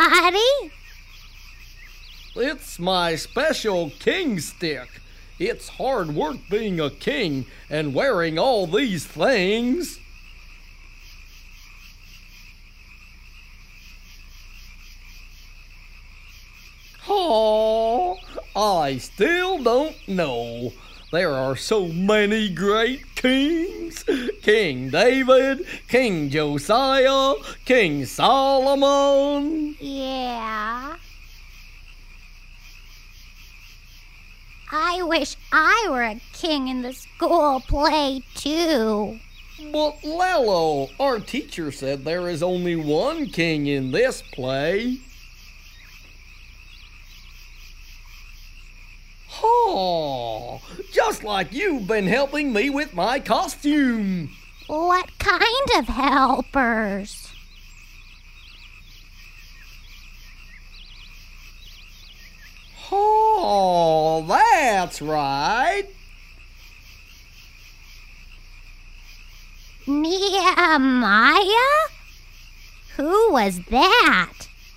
everybody. It's my special king stick. It's hard work being a king and wearing all these things. Oh, I still don't know. There are so many great kings. King David, King Josiah, King Solomon. Yeah. I wish I were a king in the school play, too. But Lello, our teacher said there is only one king in this play. Oh, just like you've been helping me with my costume. What kind of helpers? Oh, that's right. Nehemiah? Who was that?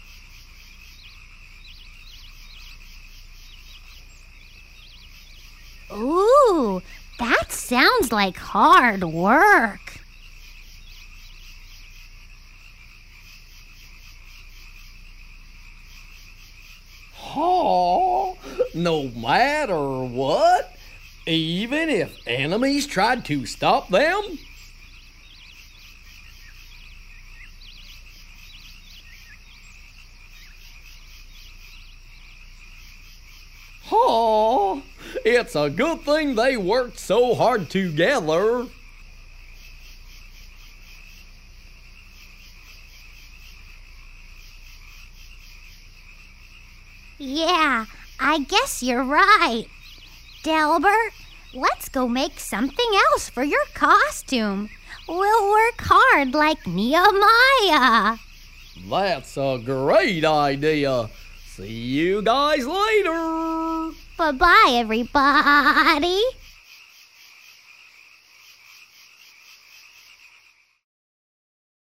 Ooh, that sounds like hard work. Oh, no matter what, even if enemies tried to stop them? Oh, it's a good thing they worked so hard together. Yeah, I guess you're right. Delbert, let's go make something else for your costume. We'll work hard like Nehemiah. That's a great idea. See you guys later. Bye-bye, everybody.